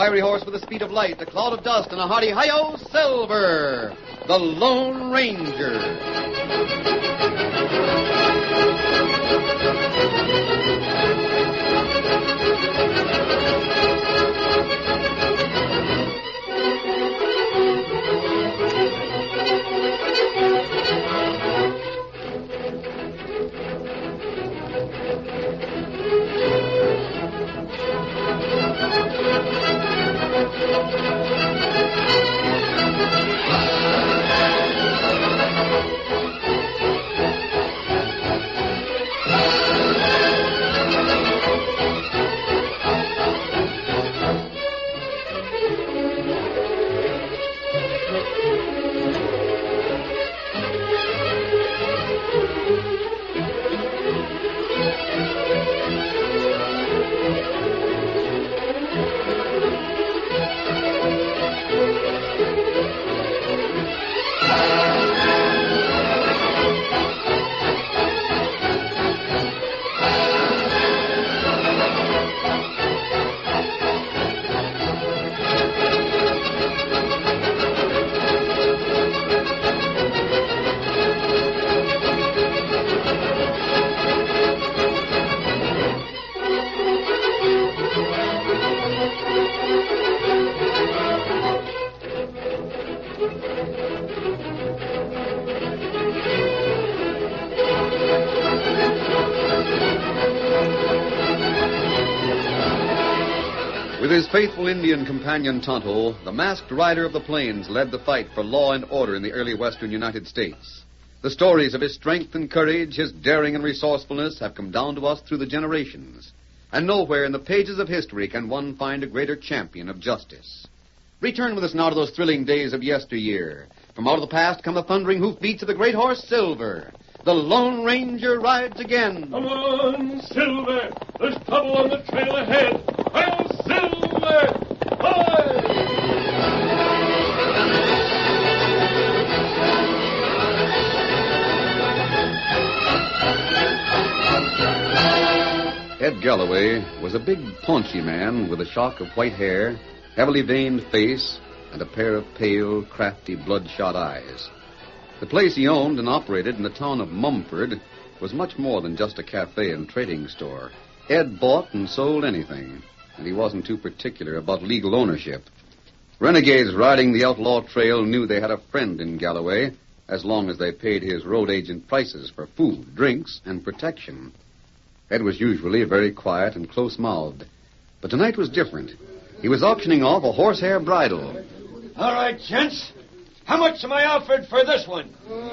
fiery horse with the speed of light, a cloud of dust, and a hearty hi-yo, Silver, the Lone Ranger. With his faithful Indian companion Tonto, the masked rider of the plains led the fight for law and order in the early western United States. The stories of his strength and courage, his daring and resourcefulness have come down to us through the generations. And nowhere in the pages of history can one find a greater champion of justice. Return with us now to those thrilling days of yesteryear. From out of the past come the thundering hoofbeats of the great horse Silver. The Lone Ranger rides again. Come on, Silver. There's trouble on the trail ahead. I'll Silver! Hi! Ed Galloway was a big, paunchy man with a shock of white hair, heavily veined face, and a pair of pale, crafty, bloodshot eyes. The place he owned and operated in the town of Mumford was much more than just a cafe and trading store. Ed bought and sold anything, and he wasn't too particular about legal ownership. Renegades riding the outlaw trail knew they had a friend in Galloway as long as they paid his road agent prices for food, drinks, and protection. Ed was usually very quiet and close-mouthed, but tonight was different. He was auctioning off a horsehair bridle. All right, gents. How much am I offered for this one?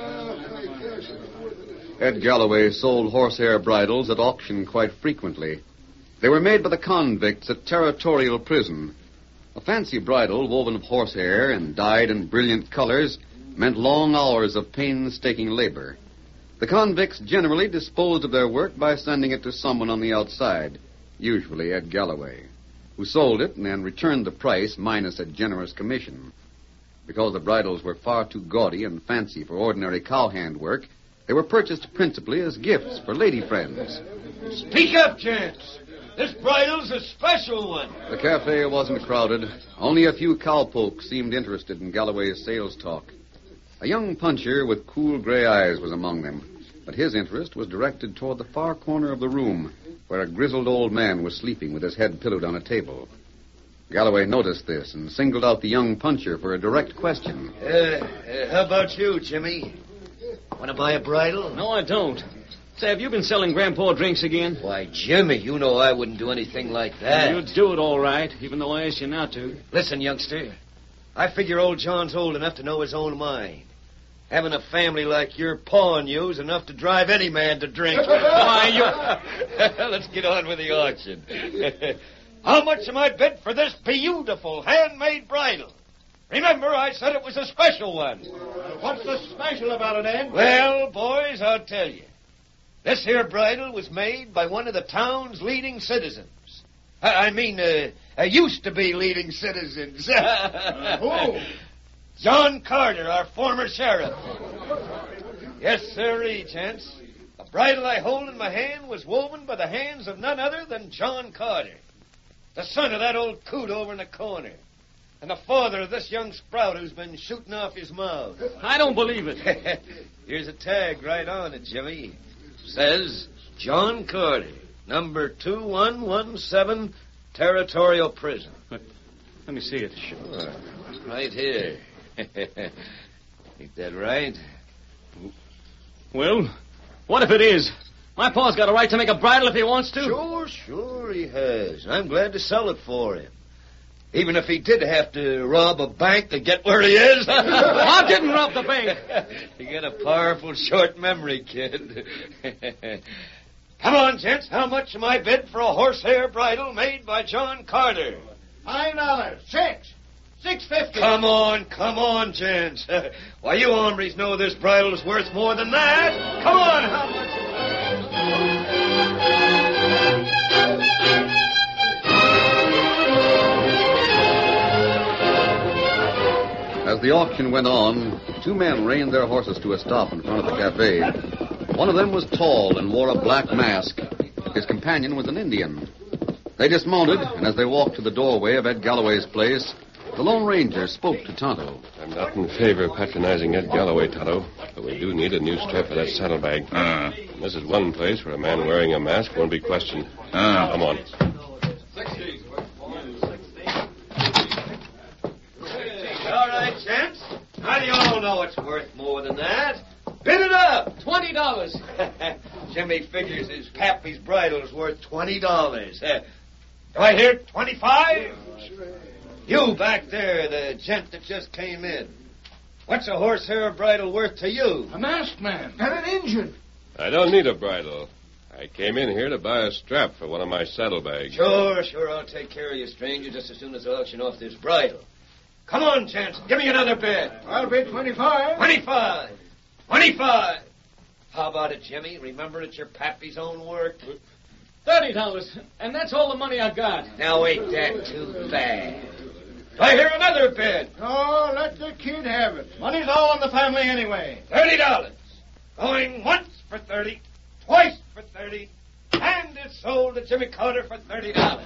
Ed Galloway sold horsehair bridles at auction quite frequently. They were made by the convicts at Territorial Prison. A fancy bridle woven of horsehair and dyed in brilliant colors meant long hours of painstaking labor. The convicts generally disposed of their work by sending it to someone on the outside, usually Ed Galloway, who sold it and then returned the price minus a generous commission. Because the bridles were far too gaudy and fancy for ordinary cowhand work, they were purchased principally as gifts for lady friends. Speak up, gents. This bridle's a special one. The cafe wasn't crowded. Only a few cowpokes seemed interested in Galloway's sales talk. A young puncher with cool gray eyes was among them, but his interest was directed toward the far corner of the room, where a grizzled old man was sleeping with his head pillowed on a table. Galloway noticed this and singled out the young puncher for a direct question. How about you, Jimmy? Want to buy a bridle? No, I don't. Say, have you been selling Grandpa drinks again? Why, Jimmy, you know I wouldn't do anything like that. You'd do it all right, even though I asked you not to. Listen, youngster, I figure old John's old enough to know his own mind. Having a family like your pa and you's enough to drive any man to drink. Let's get on with the auction. How much am I bid for this beautiful handmade bridle? Remember, I said it was a special one. What's so special about it, Ed? Well, boys, I'll tell you. This here bridle was made by one of the town's leading citizens. I mean, used to be leading citizens. Who? John Carter, our former sheriff. Yes, sirree, gents. The bridle I hold in my hand was woven by the hands of none other than John Carter. The son of that old coot over in the corner. And the father of this young sprout who's been shooting off his mouth. I don't believe it. Here's a tag right on it, Jimmy. Says John Carter, number 2117, Territorial Prison. Let me see it. Sure. Right here. Ain't that right? Well, what if it is? My pa's got a right to make a bridle if he wants to. Sure he has. I'm glad to sell it for him. Even if he did have to rob a bank to get where he is. I didn't rob the bank. You got a powerful short memory, kid. Come on, gents. How much am I bid for a horsehair bridle made by John Carter? $5. $6.50. Come on, gents. Why, you hombres know this bridle's worth more than that. Come on, how much? As the auction went on, two men reined their horses to a stop in front of the cafe. One of them was tall and wore a black mask. His companion was an Indian. They dismounted, and as they walked to the doorway of Ed Galloway's place, the Lone Ranger spoke to Tonto. I'm not in favor of patronizing Ed Galloway, Tonto, but we do need a new strap for that saddlebag. This is one place where a man wearing a mask won't be questioned. Come on. All right, gents. How do you all know it's worth more than that? Bid it up. $20. Jimmy figures his Pappy's bridle is worth $20. Do I hear 25? You back there, the gent that just came in. What's a horsehair bridle worth to you? A masked man. And an Injun. I don't need a bridle. I came in here to buy a strap for one of my saddlebags. Sure. I'll take care of you, stranger, just as soon as I auction off this bridle. Come on, gents. Give me another bid. I'll bid 25. 25. 25. How about it, Jimmy? Remember it's your Pappy's own work. $30. And that's all the money I got. Now, ain't that too bad? Do I hear another bid? Oh, let the kid have it. Money's all in the family anyway. $30. Going once for 30, twice for 30, and it's sold to Jimmy Carter for $30.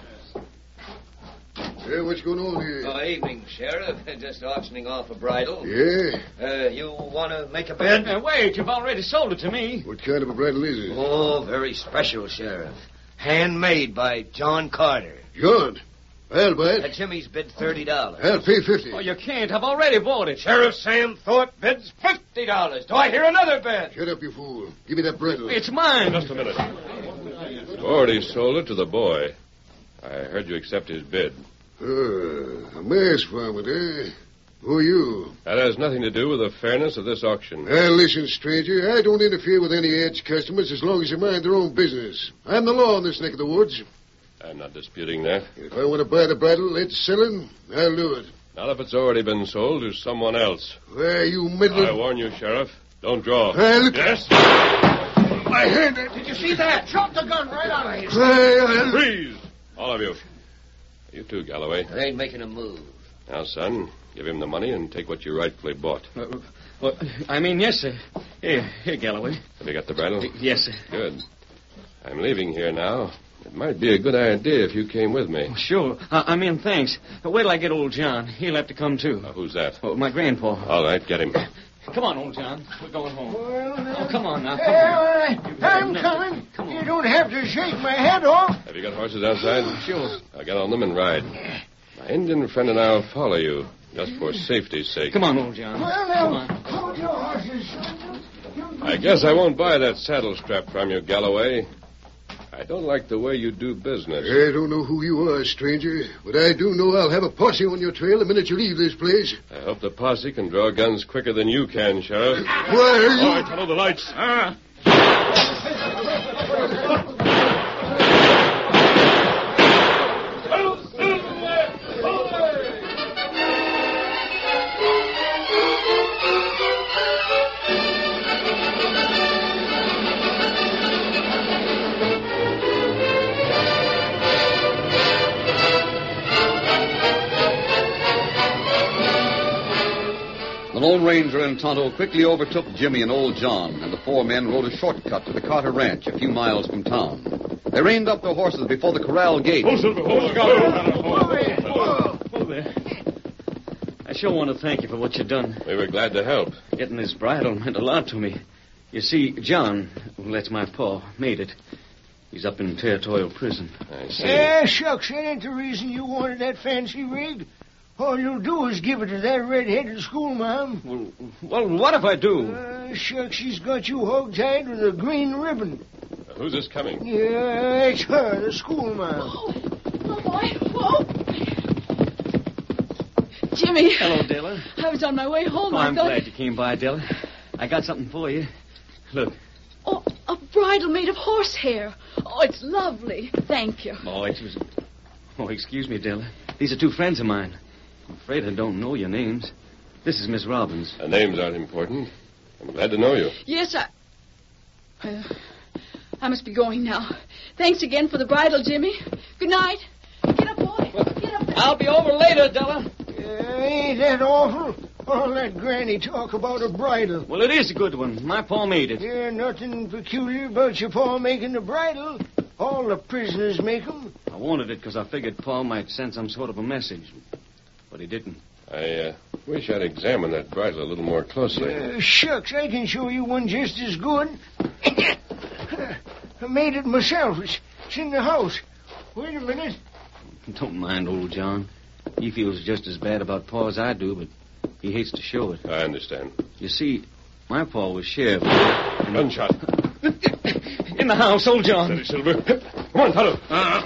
Hey, what's going on here? Evening, Sheriff. Just auctioning off a bridle. Yeah? You want to make a bid? Wait, you've already sold it to me. What kind of a bridle is it? Oh, very special, Sheriff. Handmade by John Carter. John? I'll buy it. Jimmy's bid $30. I'll pay $50. Oh, you can't. I've already bought it. Sheriff Sam Thorpe bids $50. Do I hear another bid? Shut up, you fool. Give me that bridle. It's mine. Just a minute. You already sold it to the boy. I heard you accept his bid. A mask farmer, eh? Who are you? That has nothing to do with the fairness of this auction. Listen, stranger, I don't interfere with any Ed's customers as long as they mind their own business. I'm the law in this neck of the woods. I'm not disputing that. If I want to buy the bridle it's selling, I'll do it. Not if it's already been sold to someone else. Why, you middling... I warn you, Sheriff. Don't draw. Look... Yes? My hand... Did you see that? Drop the gun right out of his... Freeze! All of you. You too, Galloway. I ain't making a move. Now, son, give him the money and take what you rightfully bought. Yes, sir. Here, Galloway. Have you got the bridle? Yes, sir. Good. I'm leaving here now. It might be a good idea if you came with me. Sure. Thanks. Wait till I get old John. He'll have to come, too. Who's that? Oh, my grandpa. All right, get him. Come on, old John. We're going home. Well, come on now. I'm coming. Come on. You don't have to shake my head off. Have you got horses outside? Sure. I'll get on them and ride. My Indian friend and I'll follow you, just for safety's sake. Come on, old John. Well, Come now, on. hold your horses. I guess I won't buy that saddle strap from you, Galloway. I don't like the way you do business. I don't know who you are, stranger, but I do know I'll have a posse on your trail the minute you leave this place. I hope the posse can draw guns quicker than you can, Sheriff. Why, are you... All right, follow the lights. The Lone Ranger and Tonto quickly overtook Jimmy and old John, and the four men rode a shortcut to the Carter Ranch a few miles from town. They reined up their horses before the corral gate. Oh, Silver. Whoa there. I sure want to thank you for what you done. We were glad to help. Getting this bridle meant a lot to me. You see, John, well, that's my pa, made it. He's up in territorial prison. I see. Yeah, shucks, that ain't the reason you wanted that fancy rig. All you'll do is give it to that red-headed schoolma'am. Well, what if I do? Shucks, she's got you hog-tied with a green ribbon. Who's this coming? Yeah, it's her, the schoolma'am. Oh, boy. Whoa. Jimmy. Hello, Della. I was on my way home. Oh, I I'm thought... glad you came by, Della. I got something for you. Look. Oh, a bridle made of horsehair. Oh, it's lovely. Thank you. Oh, it was... Oh, excuse me, Della. These are two friends of mine. I'm afraid I don't know your names. This is Miss Robbins. The names aren't important. I'm glad to know you. Yes, I must be going now. Thanks again for the bridle, Jimmy. Good night. Get up, boy. Get up there. I'll be over later, Della. Ain't that awful? All that granny talk about a bridle. Well, it is a good one. My pa made it. Yeah, nothing peculiar about your pa making the bridle. All the prisoners make 'em. I wanted it because I figured Pa might send some sort of a message. But he didn't. I wish I'd examine that bridle a little more closely. Shucks, I can show you one just as good. I made it myself. It's in the house. Wait a minute. Don't mind old John. He feels just as bad about Pa as I do, but he hates to show it. I understand. You see, my pa was sheriff. Gunshot. In the house, old John. Steady, Silver. Come on, Tonto.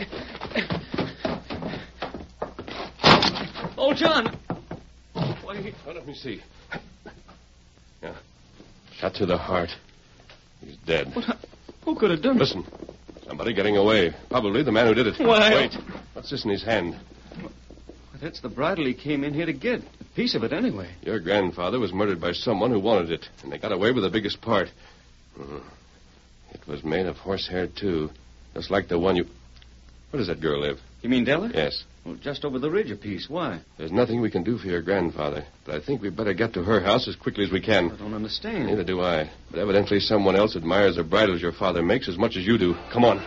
Old John. Wait, let me see. Yeah. Shot to the heart. He's dead. Who could have done it? Listen. Somebody getting away. Probably the man who did it. Why? Wait. What's this in his hand? That's the bridle he came in here to get. A piece of it, anyway. Your grandfather was murdered by someone who wanted it, and they got away with the biggest part. It was made of horsehair, too. Just like the one you... Where does that girl live? You mean Della? Yes. Well, just over the ridge a piece. Why? There's nothing we can do for your grandfather, but I think we'd better get to her house as quickly as we can. I don't understand. Neither do I. But evidently someone else admires the bridles your father makes as much as you do. Come on.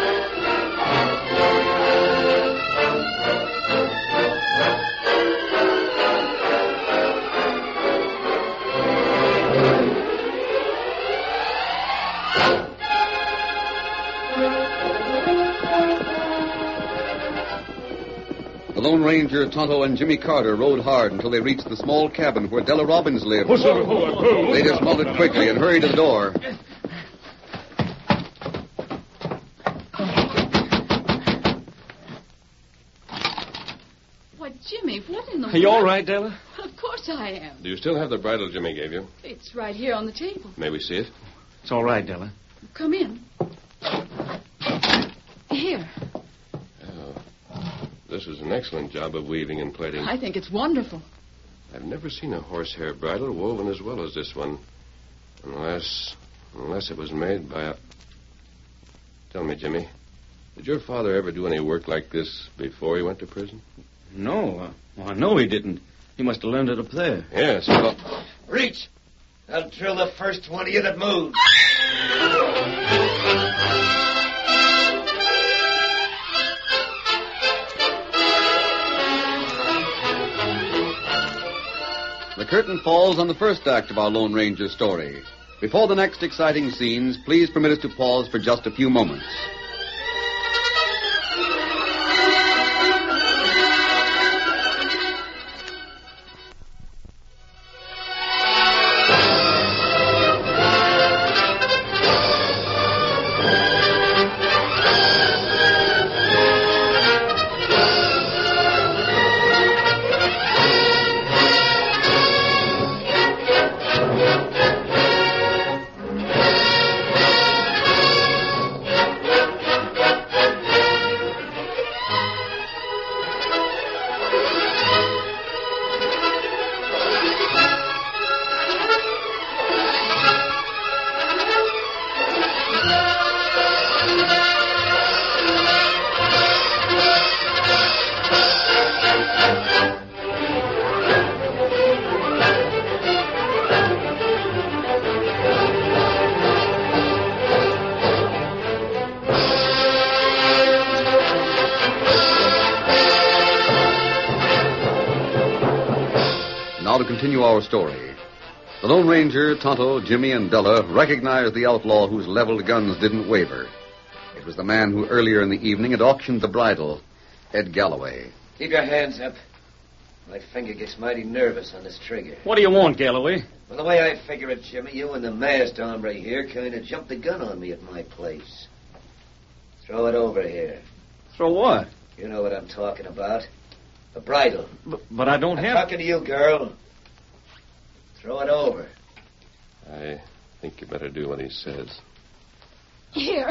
The Lone Ranger, Tonto, and Jimmy Carter rode hard until they reached the small cabin where Della Robbins lived. They dismounted quickly and hurried to the door. Why, Jimmy, what in the Are you all right, Della? Of course I am. Do you still have the bridle Jimmy gave you? It's right here on the table. May we see it? It's all right, Della. Come in. Here. This is an excellent job of weaving and plaiting. I think it's wonderful. I've never seen a horsehair bridle woven as well as this one. Unless it was made by a... Tell me, Jimmy, did your father ever do any work like this before he went to prison? No. I know he didn't. He must have learned it up there. Yes. Well... Reach! I'll drill the first one of you that moves. The curtain falls on the first act of our Lone Ranger story. Before the next exciting scenes, please permit us to pause for just a few moments. now to continue our story. The Lone Ranger, Tonto, Jimmy, and Della recognized the outlaw whose leveled guns didn't waver. It was the man who earlier in the evening had auctioned the bridle, Ed Galloway. Keep your hands up. My finger gets mighty nervous on this trigger. What do you want, Galloway? Well, the way I figure it, Jimmy, you and the masked hombre here kind of jumped the gun on me at my place. Throw it over here. Throw what? You know what I'm talking about. The bridle. But I don't I'm have... talking to you, girl. Throw it over. I think you better do what he says. Here.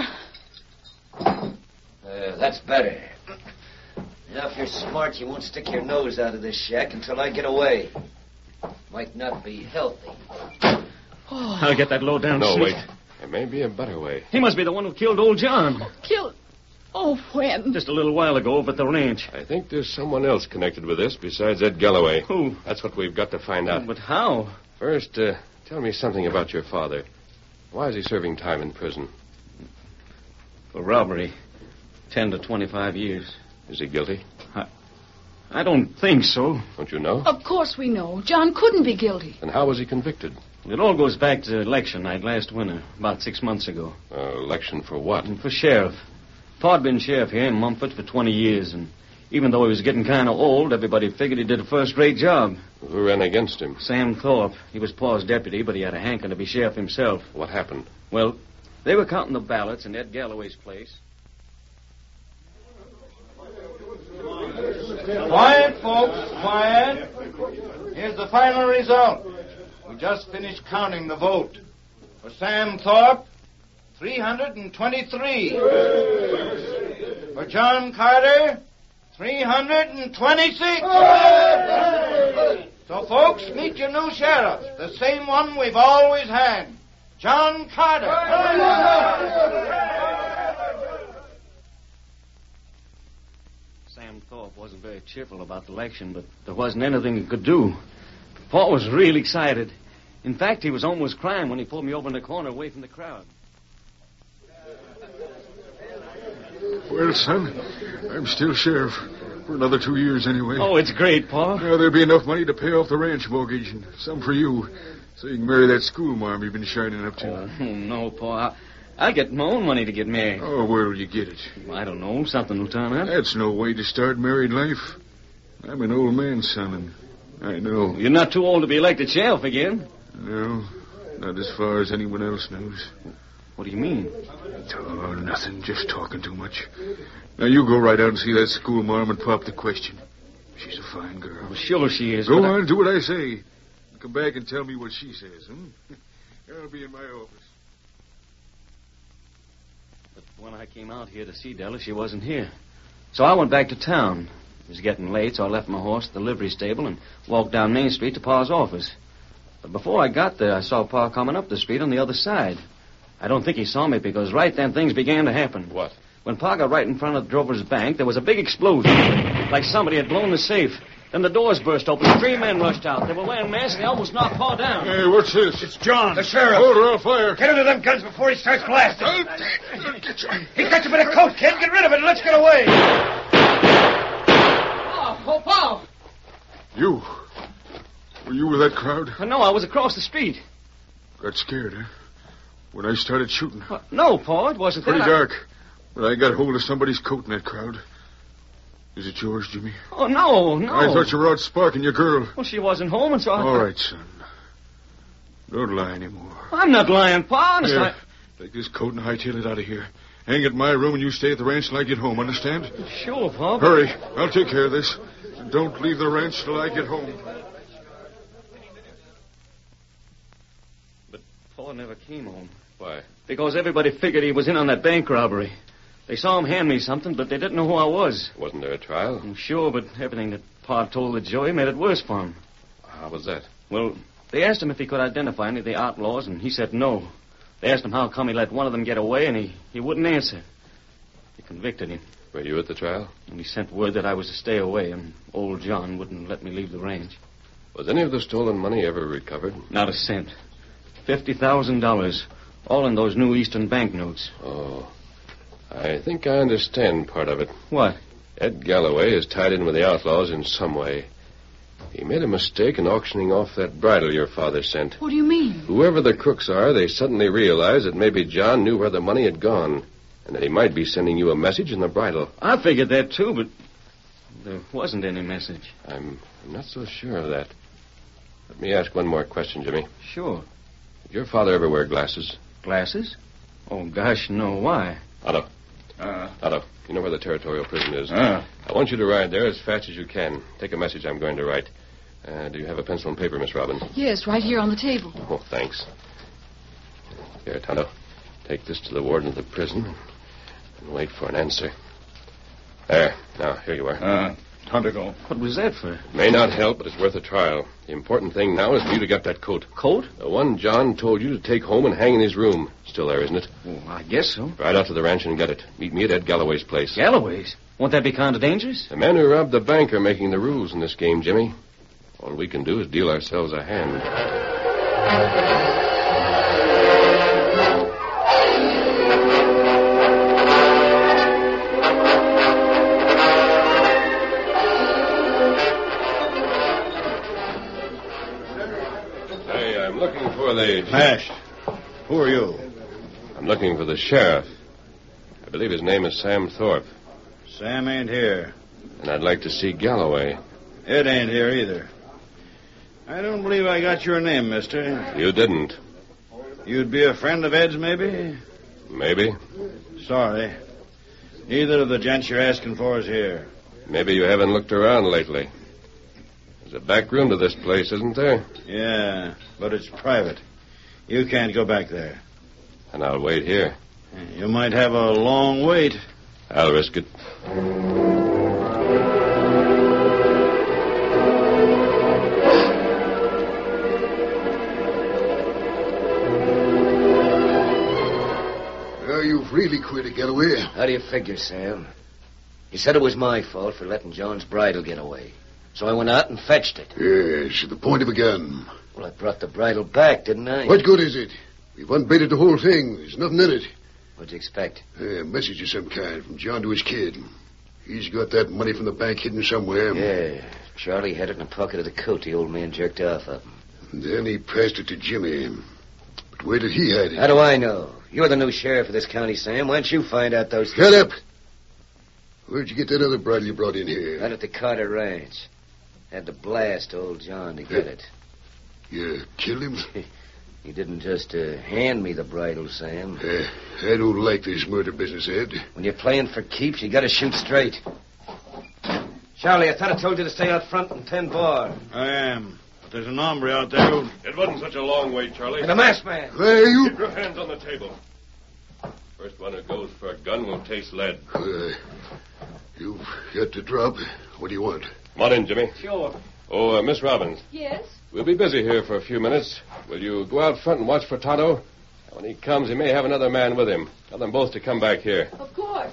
That's better. Now, if you're smart, you won't stick your nose out of this shack until I get away. Might not be healthy. Oh. I'll get that low-down No, sneak. wait. There may be a better way. He must be the one who killed old John. Killed? Oh, when? Just a little while ago over at the ranch. I think there's someone else connected with this besides Ed Galloway. Who? That's what we've got to find out. But how? First, tell me something about your father. Why is he serving time in prison? For robbery. 10 to 25 years. Is he guilty? I don't think so. Don't you know? Of course we know. John couldn't be guilty. Then how was he convicted? It all goes back to election night last winter, about 6 months ago. Election for what? For sheriff. Pa'd been sheriff here in Mumford for 20 years, and even though he was getting kind of old, everybody figured he did a first-rate job. Who ran against him? Sam Thorpe. He was Pa's deputy, but he had a hankering to be sheriff himself. What happened? Well, they were counting the ballots in Ed Galloway's place. Quiet, folks, quiet. Here's the final result. We just finished counting the vote. For Sam Thorpe, 323. For John Carter, 326. So, folks, meet your new sheriff, the same one we've always had, John Carter. Sam Thorpe wasn't very cheerful about the election, but there wasn't anything he could do. Pa was real excited. In fact, he was almost crying when he pulled me over in the corner away from the crowd. Well, son, I'm still sheriff. For another 2 years, anyway. Oh, it's great, Pa. Now, there'll be enough money to pay off the ranch mortgage, and some for you, so you can marry that schoolmarm you've been shining up to. Oh, no, Pa. I'll get my own money to get married. Oh, where'll you get it? I don't know. Something will turn up. That's no way to start married life. I'm an old man, son, and I know. You're not too old to be elected sheriff again. No, not as far as anyone else knows. What do you mean? Oh, nothing. Just talking too much. Now, you go right out and see that schoolmarm and pop the question. She's a fine girl. Well, sure she is. Go on, do what I say. Come back and tell me what she says, I'll be in my office. But when I came out here to see Della, she wasn't here. So I went back to town. It was getting late, so I left my horse at the livery stable and walked down Main Street to Pa's office. But before I got there, I saw Pa coming up the street on the other side. I don't think he saw me because right then things began to happen. What? When Pa got right in front of Drover's bank, there was a big explosion. Like somebody had blown the safe. Then the doors burst open. 3 men rushed out. They were wearing masks and they almost knocked Pa down. Hey, what's this? It's John. The sheriff. Hold her on fire. Get into them guns before he starts blasting. He's got you by the coat, kid. Get rid of it and let's get away. Oh, Pa. You? Were you with that crowd? No, I was across the street. Got scared, huh? When I started shooting. No, Pa, it wasn't Pretty that. dark. But I got hold of somebody's coat in that crowd. Is it yours, Jimmy? Oh, no. I thought you were out sparking your girl. Well, she wasn't home, and so I... All right, son. Don't lie anymore. I'm not lying, Pa. Honest, Here, take this coat and hightail it out of here. Hang it in my room and you stay at the ranch till I get home, understand? Sure, Pa. Hurry. I'll take care of this. And don't leave the ranch till I get home. But Pa never came home. Why? Because everybody figured he was in on that bank robbery. They saw him hand me something, but they didn't know who I was. Wasn't there a trial? I'm sure, but everything that Pa told the jury made it worse for him. How was that? Well, they asked him if he could identify any of the outlaws, and he said no. They asked him how come he let one of them get away, and he wouldn't answer. They convicted him, Were you at the trial? and he sent word that I was to stay away, and old John wouldn't let me leave the ranch. Was any of the stolen money ever recovered? Not a cent. $50,000, all in those new Eastern banknotes. Oh. I think I understand part of it. What? Ed Galloway is tied in with the outlaws in some way. He made a mistake in auctioning off that bridle your father sent. What do you mean? Whoever the crooks are, they suddenly realized that maybe John knew where the money had gone, and that he might be sending you a message in the bridle. I figured that, too, but there wasn't any message. I'm not so sure of that. Let me ask one more question, Jimmy. Sure. Did your father ever wear glasses? Glasses? Oh, gosh, no. Why? Otto. Otto, you know where the territorial prison is? I want you to ride there as fast as you can. Take a message I'm going to write. Do you have a pencil and paper, Miss Robin? Yes, right here on the table. Oh, thanks. Here, Tonto. Take this to the warden of the prison and wait for an answer. There. Now, here you are. Tonto go. What was that for? It may not help, but it's worth a trial. The important thing now is for you to get that coat. Coat? The one John told you to take home and hang in his room. Still there, isn't it? Oh, I guess so. Ride out to the ranch and get it. Meet me at Ed Galloway's place. Galloway's? Won't that be kind of dangerous? The men who robbed the bank are making the rules in this game, Jimmy. All we can do is deal ourselves a hand. Hey, I'm looking for the... Mash, who are you? I'm looking for the sheriff. I believe his name is Sam Thorpe. Sam ain't here. And I'd like to see Galloway. Ed ain't here either. I don't believe I got your name, mister. You didn't. You'd be a friend of Ed's, maybe? Maybe. Sorry. Neither of the gents you're asking for is here. Maybe you haven't looked around lately. There's a back room to this place, isn't there? Yeah, but it's private. You can't go back there. And I'll wait here. You might have a long wait. I'll risk it. You've really quit it, Galloway. How do you figure, Sam? You said it was my fault for letting John's bridle get away. So I went out and fetched it. Yes, at the point of a gun. Well, I brought the bridle back, didn't I? What good is it? We've unbaited the whole thing. There's nothing in it. What'd you expect? A message of some kind from John to his kid. He's got that money from the bank hidden somewhere. Yeah. Charlie had it in the pocket of the coat the old man jerked off of him. And then he passed it to Jimmy. But where did he hide it? How do I know? You're the new sheriff of this county, Sam. Why don't you find out those Shut up! Where'd you get that other bridle you brought in here? Out at the Carter Ranch. Had to blast old John to get it. You killed him? He didn't just hand me the bridle, Sam. I don't like this murder business, Ed. When you're playing for keeps, you gotta shoot straight. Charlie, I thought I told you to stay out front and tend bar. I am. But there's an hombre out there who... It wasn't such a long wait, Charlie. And a masked man. Where are you? Keep your hands on the table. First one who goes for a gun will taste lead. You've got to drop. What do you want? Come on in, Jimmy. Sure. Oh, Miss Robbins. Yes? We'll be busy here for a few minutes. Will you go out front and watch for Tonto? When he comes, he may have another man with him. Tell them both to come back here. Of course.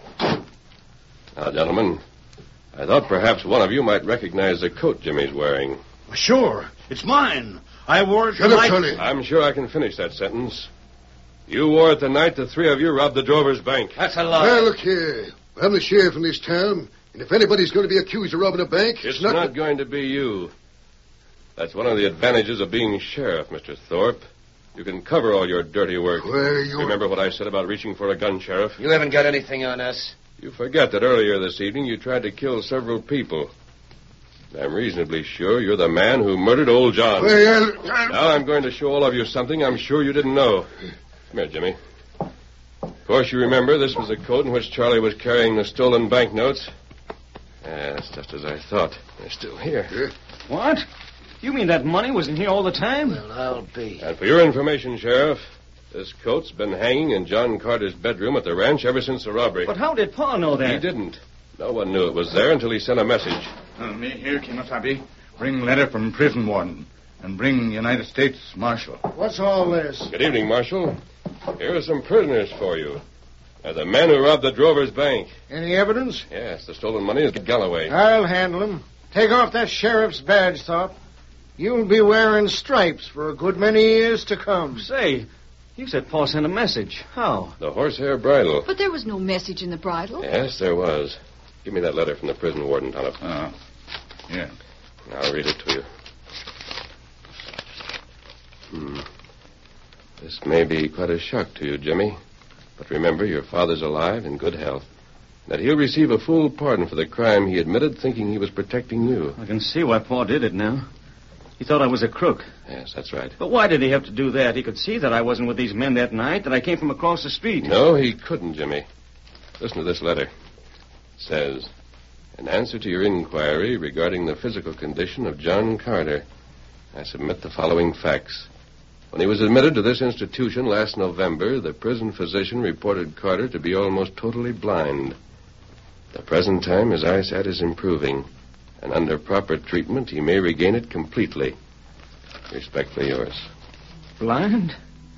Now, gentlemen, I thought perhaps one of you might recognize the coat Jimmy's wearing. Sure. It's mine. I wore it Shut up, Charlie. I'm sure I can finish that sentence. You wore it the night the three of you robbed the Drover's bank. That's a lie. Well, look here. I'm the sheriff in this town, and if anybody's going to be accused of robbing a bank, It's not going to be you. That's one of the advantages of being sheriff, Mr. Thorpe. You can cover all your dirty work. Where you... Remember what I said about reaching for a gun, Sheriff? You haven't got anything on us. You forget that earlier this evening you tried to kill several people. I'm reasonably sure you're the man who murdered old John. Well, Now I'm going to show all of you something I'm sure you didn't know. Come here, Jimmy. Of course, you remember this was the coat in which Charlie was carrying the stolen banknotes. Yes, just as I thought. They're still here. What? You mean that money was in here all the time? Well, I'll be. And for your information, Sheriff, this coat's been hanging in John Carter's bedroom at the ranch ever since the robbery. But how did Pa know that? He didn't. No one knew it was there until he sent a message. Me here, Kimasabi. Bring letter from prison warden. And bring United States Marshal. What's all this? Good evening, Marshal. Here are some prisoners for you. They're the men who robbed the Drover's bank. Any evidence? Yes, the stolen money is Galloway. I'll handle him. Take off that sheriff's badge, Thorpe. You'll be wearing stripes for a good many years to come. Say, you said Pa sent a message. How? The horsehair bridle. But there was no message in the bridle. Yes, there was. Give me that letter from the prison warden, Tonto. Yeah. I'll read it to you. This may be quite a shock to you, Jimmy. But remember, your father's alive in good health. That he'll receive a full pardon for the crime he admitted, thinking he was protecting you. I can see why Pa did it now. He thought I was a crook. Yes, that's right. But why did he have to do that? He could see that I wasn't with these men that night, that I came from across the street. No, he couldn't, Jimmy. Listen to this letter. It says, in answer to your inquiry regarding the physical condition of John Carter, I submit the following facts. When he was admitted to this institution last November, the prison physician reported Carter to be almost totally blind. At the present time, his eyesight is improving, and under proper treatment, he may regain it completely. Respectfully yours. Blind?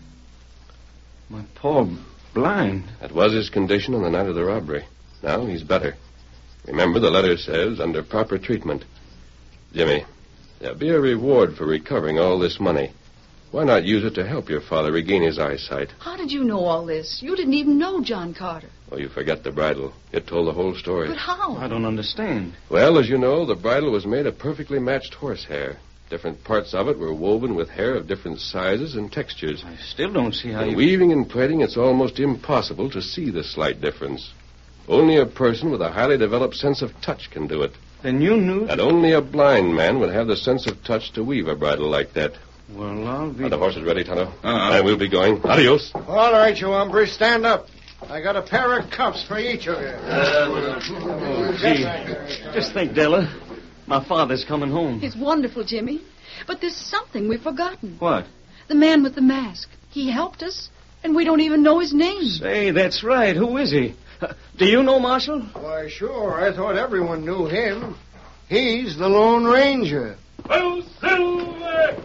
My Pa blind? That was his condition on the night of the robbery. Now he's better. Remember, the letter says, under proper treatment. Jimmy, there'll be a reward for recovering all this money. Why not use it to help your father regain his eyesight? How did you know all this? You didn't even know John Carter. Oh, you forget the bridle. It told the whole story. But how? I don't understand. Well, as you know, the bridle was made of perfectly matched horsehair. Different parts of it were woven with hair of different sizes and textures. I still don't see how In you... weaving and plaiting, it's almost impossible to see the slight difference. Only a person with a highly developed sense of touch can do it. Then you knew... And only a blind man would have the sense of touch to weave a bridle like that. Well, I'll be... Are the horses ready, Tonto? And we'll be going. Adios. All right, you hombres, stand up. I got a pair of cuffs for each of you. Gee, just think, Della. My father's coming home. It's wonderful, Jimmy. But there's something we've forgotten. What? The man with the mask. He helped us, and we don't even know his name. Say, that's right. Who is he? Do you know, Marshal? Why, sure. I thought everyone knew him. He's the Lone Ranger. Oh, Silver!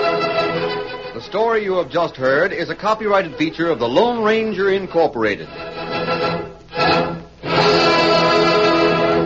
The story you have just heard is a copyrighted feature of the Lone Ranger Incorporated.